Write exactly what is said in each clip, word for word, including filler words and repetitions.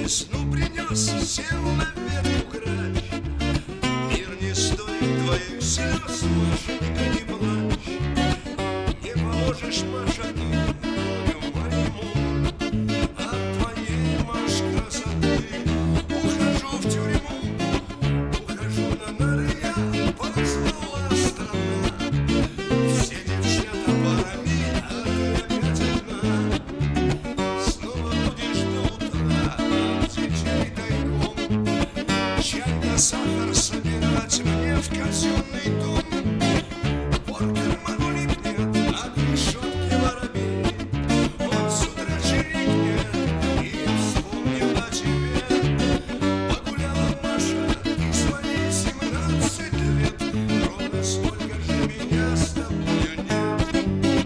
весну принес, сел на ветку грач. Мир не стоит твоих слез, Машенька, не плачь. Не поможешь, Маша, ты горю моему от твоей, Маш, красоты. Ухожу в тюрьму, ухожу на нары я, послала страна. Все девчата парами, а ты опять одна. Снова будешь до утра от детей тайком чай да сахар собирать мне в казенный дом. Вор карману липнет от решетки воробей. Он с утра чирикнет, и я вспомнил о тебе. Погуляла Маша, ты свои семнадцать лет, ровно столько же меня с тобою нет.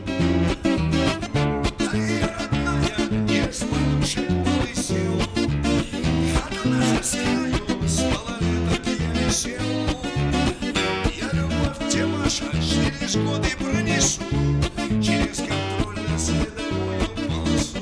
Да и родная, не с подушек полысел, хата наша с краю, с малолеток я висел. Я любовь тебе, Маша, через годы пронесу, через контрольно-следовую полосу.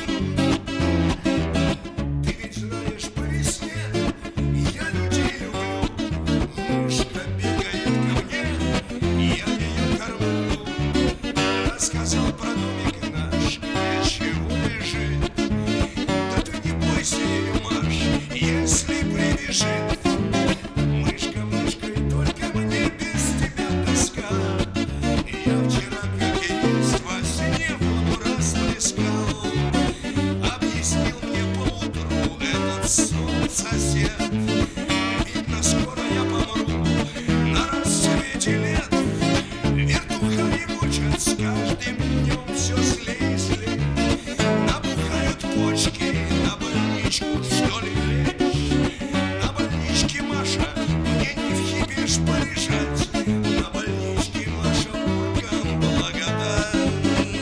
Ты ведь знаешь, по весне я людей люблю. Мышка бегает ко мне, я ее кормлю. Рассказал про домик наш, для чего бежит. Да ты не бойся ее, Маш, если прибежит. Мышка, мышка, и только мне без тебя тоска. Я вчера, как и есть, во сне воду расплескал. Объяснил мне поутру этот сон сосед. Видно, скоро я помру на рассвете лет. Вертухаи мучат с каждым днем все злей и злей. Набухают почки, на больничку что ли лечь. На больничке, Маша, мне не в хипеш полежать. На больничке, Маша, буркам благодать.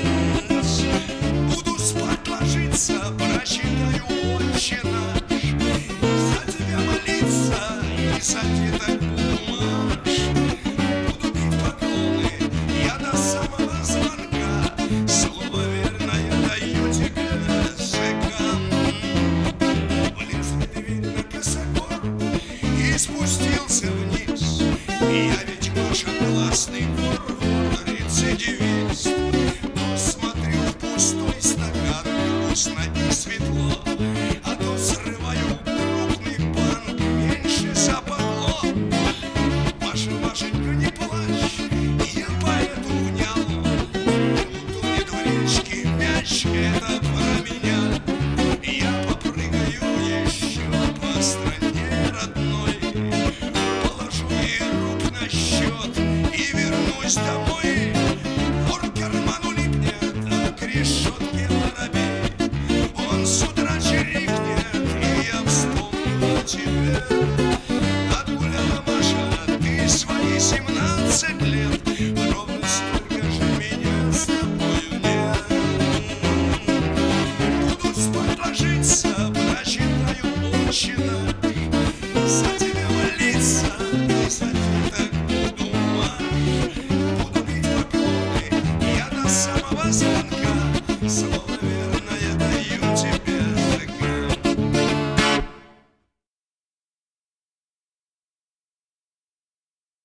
Буду спать ложиться, прочитаю Отче наш. За тебя молиться и за деток буду, Маш. Буду бить поклоны я до самого звонка. Слово верное даю тебе, зэкам. Влез ли ты, видно, косогор и спустился вниз. Я ведь, Маша, классный вор, рецидивист. То смотрю в пустой стакан, грустно и светло, а то срываю крупный банк меньше западло. Маша, Машенька, не плачь, я поэту внял. Утонет в речке мяч, это про меня. Я попрыгаю еще по стране родной, положу ей рук на счет и вернусь домой. Вор к карману липнет, а к решетке воробей. Он с утра чирикнет, и я вспомнил о тебе. Отгуляла Маша, ты свои семнадцать лет,